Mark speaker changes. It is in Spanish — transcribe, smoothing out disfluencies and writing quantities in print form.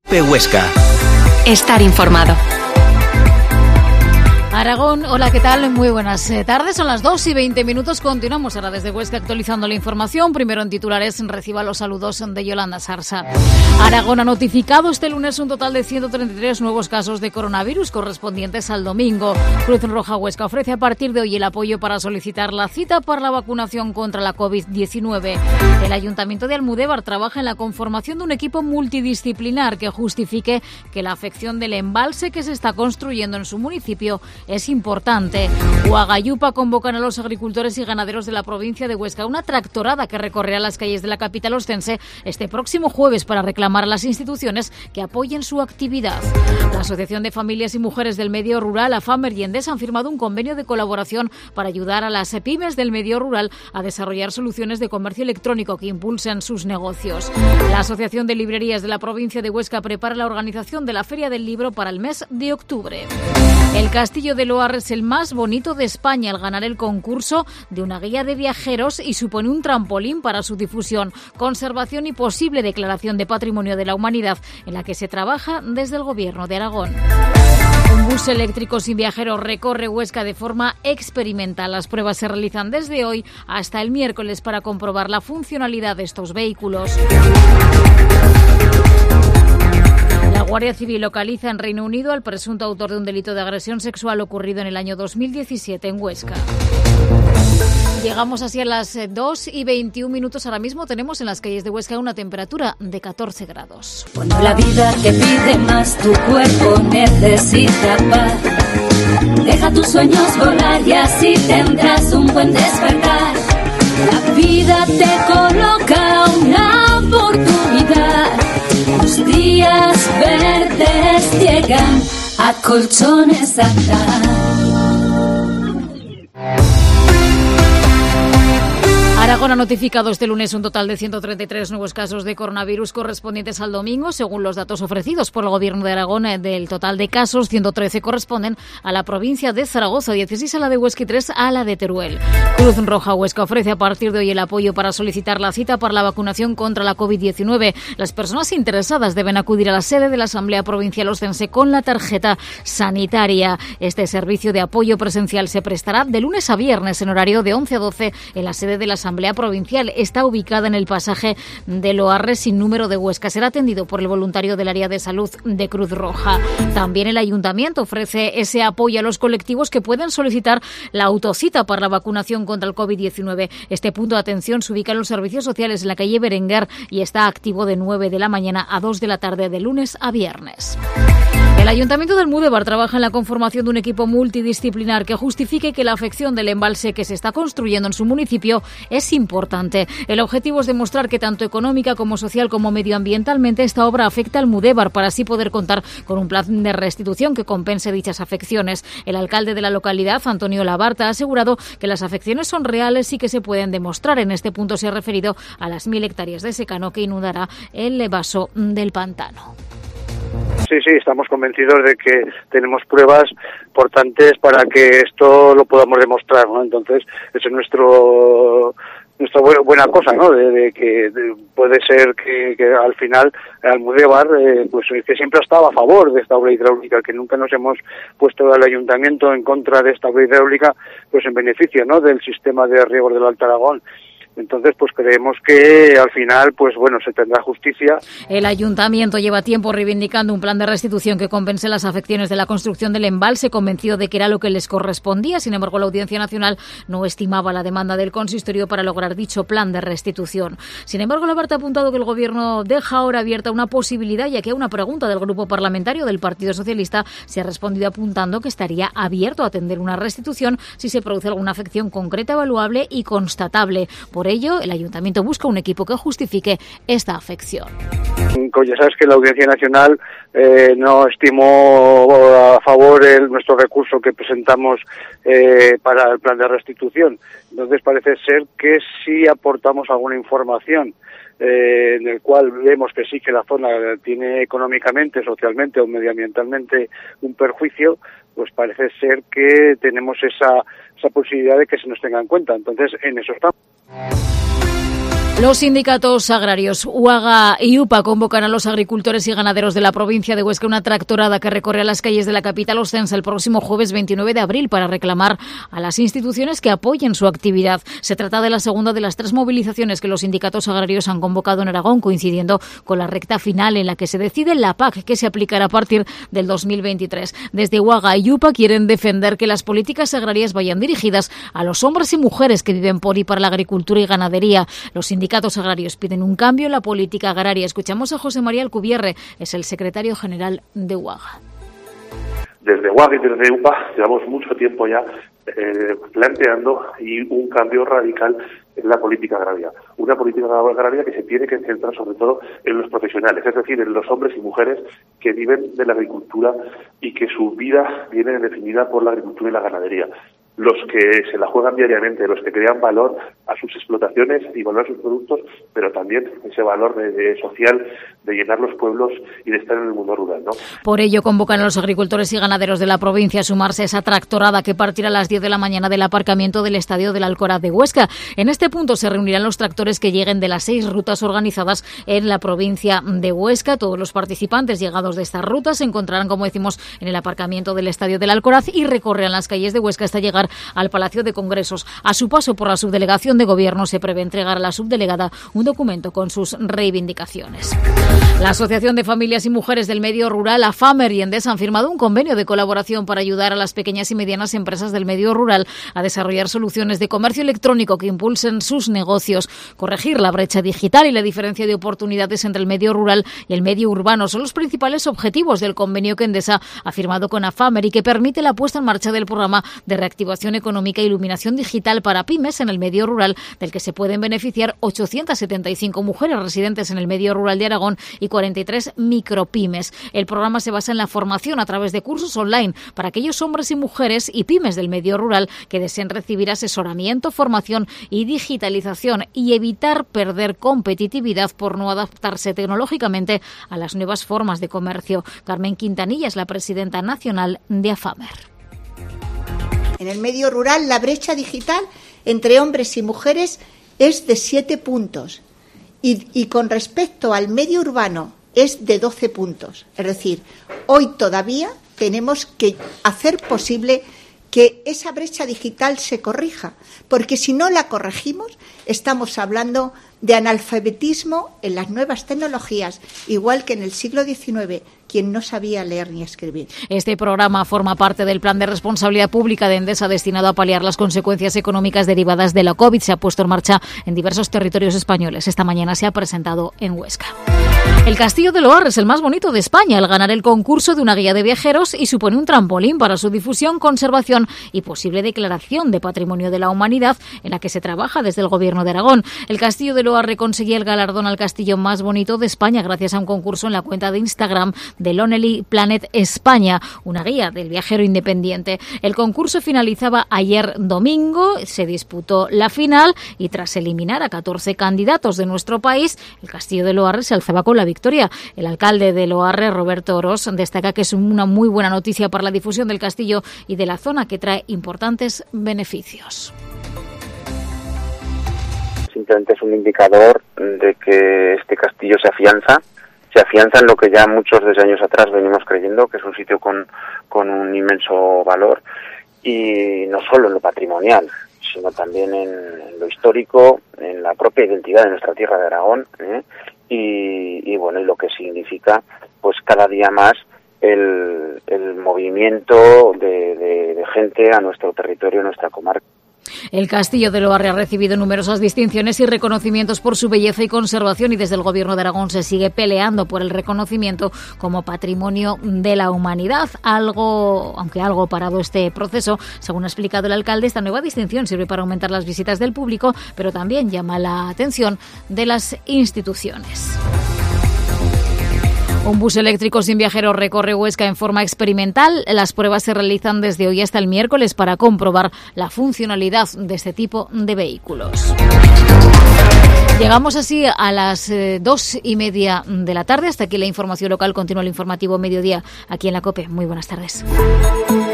Speaker 1: Huesca.
Speaker 2: Estar informado.
Speaker 3: Aragón, hola, ¿qué tal? Muy buenas tardes, son las 2:20. Continuamos ahora desde Huesca actualizando la información. Primero en titulares, reciba los saludos de Yolanda Sarsa. Aragón ha notificado este lunes un total de 133 nuevos casos de coronavirus correspondientes al domingo. Cruz Roja Huesca ofrece a partir de hoy el apoyo para solicitar la cita para la vacunación contra la COVID-19. El Ayuntamiento de Almudévar trabaja en la conformación de un equipo multidisciplinar que justifique que la afección del embalse que se está construyendo en su municipio es importante. Huagayupa convocan a los agricultores y ganaderos de la provincia de Huesca a una tractorada que recorrerá las calles de la capital ostense este próximo jueves para reclamar a las instituciones que apoyen su actividad. La Asociación de Familias y Mujeres del Medio Rural, AFAMER y Endesa, han firmado un convenio de colaboración para ayudar a las pymes del medio rural a desarrollar soluciones de comercio electrónico que impulsen sus negocios. La Asociación de Librerías de la provincia de Huesca prepara la organización de la Feria del Libro para el mes de octubre. El Castillo de Loarre es el más bonito de España al ganar el concurso de una guía de viajeros y supone un trampolín para su difusión, conservación y posible declaración de Patrimonio de la Humanidad, en la que se trabaja desde el Gobierno de Aragón. Un bus eléctrico sin viajeros recorre Huesca de forma experimental. Las pruebas se realizan desde hoy hasta el miércoles para comprobar la funcionalidad de estos vehículos. La Guardia Civil localiza en Reino Unido al presunto autor de un delito de agresión sexual ocurrido en el año 2017 en Huesca. Llegamos así a las 2:21. Ahora mismo tenemos en las calles de Huesca una temperatura de 14 grados.
Speaker 4: Cuando la vida te pide más, tu cuerpo necesita paz. Deja tus sueños volar y así tendrás un buen despertar. La vida te coloca una oportunidad. Los días verdes llegan a colchones atrás.
Speaker 3: Aragón ha notificado este lunes un total de 133 nuevos casos de coronavirus correspondientes al domingo. Según los datos ofrecidos por el Gobierno de Aragón, del total de casos, 113 corresponden a la provincia de Zaragoza, 16 a la de Huesca y 3 a la de Teruel. Cruz Roja Huesca ofrece a partir de hoy el apoyo para solicitar la cita para la vacunación contra la COVID-19. Las personas interesadas deben acudir a la sede de la Asamblea Provincial Ostense con la tarjeta sanitaria. Este servicio de apoyo presencial se prestará de lunes a viernes en horario de 11 a 12 en la sede de la Asamblea Provincial. Está ubicada en el pasaje de Loarre sin número de Huesca. Será atendido por el voluntario del área de salud de Cruz Roja. También el Ayuntamiento ofrece ese apoyo a los colectivos que pueden solicitar la autocita para la vacunación contra el COVID-19. Este punto de atención se ubica en los servicios sociales en la calle Berenguer y está activo de 9 de la mañana a 2 de la tarde de lunes a viernes. El Ayuntamiento de Almudévar trabaja en la conformación de un equipo multidisciplinar que justifique que la afección del embalse que se está construyendo en su municipio es importante. El objetivo es demostrar que tanto económica como social como medioambientalmente esta obra afecta a Almudévar para así poder contar con un plan de restitución que compense dichas afecciones. El alcalde de la localidad, Antonio Labarta, ha asegurado que las afecciones son reales y que se pueden demostrar. En este punto se ha referido a las 1.000 hectáreas de secano que inundará el vaso del pantano.
Speaker 5: Sí, estamos convencidos de que tenemos pruebas importantes para que esto lo podamos demostrar, ¿no? Entonces, esa es nuestra buena cosa, ¿no? De que puede ser que al final Almudévar, pues que siempre ha estado a favor de esta obra hidráulica, que nunca nos hemos puesto al ayuntamiento en contra de esta obra hidráulica, pues en beneficio, ¿no? Del sistema de riego del Alto Aragón. Entonces, pues creemos que al final, pues bueno, se tendrá justicia.
Speaker 3: El Ayuntamiento lleva tiempo reivindicando un plan de restitución que compense las afecciones de la construcción del embalse, convencido de que era lo que les correspondía. Sin embargo, la Audiencia Nacional no estimaba la demanda del consistorio para lograr dicho plan de restitución. Sin embargo, Labarta ha apuntado que el Gobierno deja ahora abierta una posibilidad, ya que a una pregunta del Grupo Parlamentario del Partido Socialista se ha respondido apuntando que estaría abierto a atender una restitución si se produce alguna afección concreta, evaluable y constatable. Por ello, el Ayuntamiento busca un equipo que justifique esta afección.
Speaker 5: Ya sabes que la Audiencia Nacional no estimó a favor nuestro recurso que presentamos para el plan de restitución. Entonces parece ser que sí aportamos alguna información en el cual vemos que sí que la zona tiene económicamente, socialmente o medioambientalmente un perjuicio, pues parece ser que tenemos esa posibilidad de que se nos tenga en cuenta. Entonces, en eso estamos.
Speaker 3: Los sindicatos agrarios UAGA y UPA convocan a los agricultores y ganaderos de la provincia de Huesca una tractorada que recorre a las calles de la capital ostense el próximo jueves 29 de abril para reclamar a las instituciones que apoyen su actividad. Se trata de la segunda de las 3 movilizaciones que los sindicatos agrarios han convocado en Aragón, coincidiendo con la recta final en la que se decide la PAC que se aplicará a partir del 2023. Desde UAGA y UPA quieren defender que las políticas agrarias vayan dirigidas a los hombres y mujeres que viven por y para la agricultura y ganadería. Los sindicatos agrarios piden un cambio en la política agraria. Escuchamos a José María Alcubierre, es el secretario general de UAGA.
Speaker 1: Desde UAGA y desde UPA llevamos mucho tiempo ya planteando un cambio radical en la política agraria. Una política agraria que se tiene que centrar sobre todo en los profesionales, es decir, en los hombres y mujeres que viven de la agricultura y que su vida viene definida por la agricultura y la ganadería. Los que se la juegan diariamente, los que crean valor a sus explotaciones y valor a sus productos, pero también ese valor de social, de llenar los pueblos y de estar en el mundo rural, ¿no?
Speaker 3: Por ello convocan a los agricultores y ganaderos de la provincia a sumarse a esa tractorada que partirá a las 10 de la mañana del aparcamiento del Estadio del Alcoraz de Huesca. En este punto se reunirán los tractores que lleguen de las 6 rutas organizadas en la provincia de Huesca. Todos los participantes llegados de estas rutas se encontrarán, como decimos, en el aparcamiento del Estadio del Alcoraz y recorrerán las calles de Huesca hasta llegar al Palacio de Congresos. A su paso por la subdelegación de Gobierno se prevé entregar a la subdelegada un documento con sus reivindicaciones. La Asociación de Familias y Mujeres del Medio Rural, AFAMER y Endesa han firmado un convenio de colaboración para ayudar a las pequeñas y medianas empresas del medio rural a desarrollar soluciones de comercio electrónico que impulsen sus negocios. Corregir la brecha digital y la diferencia de oportunidades entre el medio rural y el medio urbano son los principales objetivos del convenio que Endesa ha firmado con AFAMER y que permite la puesta en marcha del programa de reactivación económica e iluminación digital para pymes en el medio rural, del que se pueden beneficiar 875 mujeres residentes en el medio rural de Aragón y 43 micropymes. El programa se basa en la formación a través de cursos online para aquellos hombres y mujeres y pymes del medio rural que deseen recibir asesoramiento, formación y digitalización y evitar perder competitividad por no adaptarse tecnológicamente a las nuevas formas de comercio. Carmen Quintanilla es la presidenta nacional de AFAMER.
Speaker 6: En el medio rural, la brecha digital entre hombres y mujeres es de 7 puntos y con respecto al medio urbano es de 12 puntos. Es decir, hoy todavía tenemos que hacer posible que esa brecha digital se corrija, porque si no la corregimos, estamos hablando de analfabetismo en las nuevas tecnologías, igual que en el siglo XIX, quien no sabía leer ni escribir.
Speaker 3: Este programa forma parte del Plan de Responsabilidad Pública de Endesa destinado a paliar las consecuencias económicas derivadas de la COVID. Se ha puesto en marcha en diversos territorios españoles. Esta mañana se ha presentado en Huesca. El Castillo de Loar es el más bonito de España al ganar el concurso de una guía de viajeros y supone un trampolín para su difusión, conservación y posible declaración de Patrimonio de la Humanidad, en la que se trabaja desde el Gobierno de Aragón. El Castillo de Loar conseguía el galardón al castillo más bonito de España gracias a un concurso en la cuenta de Instagram de Lonely Planet España, una guía del viajero independiente. El concurso finalizaba ayer domingo, se disputó la final y tras eliminar a 14 candidatos de nuestro país, el Castillo de Loarre se alzaba con la victoria. El alcalde de Loarre, Roberto Oroz, destaca que es una muy buena noticia para la difusión del castillo y de la zona, que trae importantes beneficios.
Speaker 7: Simplemente es un indicador de que este castillo se afianza en lo que ya muchos desde años atrás venimos creyendo, que es un sitio con un inmenso valor, y no solo en lo patrimonial, sino también en lo histórico, en la propia identidad de nuestra tierra de Aragón, y bueno, y lo que significa pues cada día más el movimiento de gente a nuestro territorio, a nuestra comarca.
Speaker 3: El Castillo de Loarre ha recibido numerosas distinciones y reconocimientos por su belleza y conservación, y desde el Gobierno de Aragón se sigue peleando por el reconocimiento como Patrimonio de la Humanidad. Aunque algo parado este proceso, según ha explicado el alcalde, esta nueva distinción sirve para aumentar las visitas del público, pero también llama la atención de las instituciones. Un bus eléctrico sin viajeros recorre Huesca en forma experimental. Las pruebas se realizan desde hoy hasta el miércoles para comprobar la funcionalidad de este tipo de vehículos. Llegamos así a las 2:30 de la tarde. Hasta aquí la información local. Continúa el informativo Mediodía aquí en la COPE. Muy buenas tardes.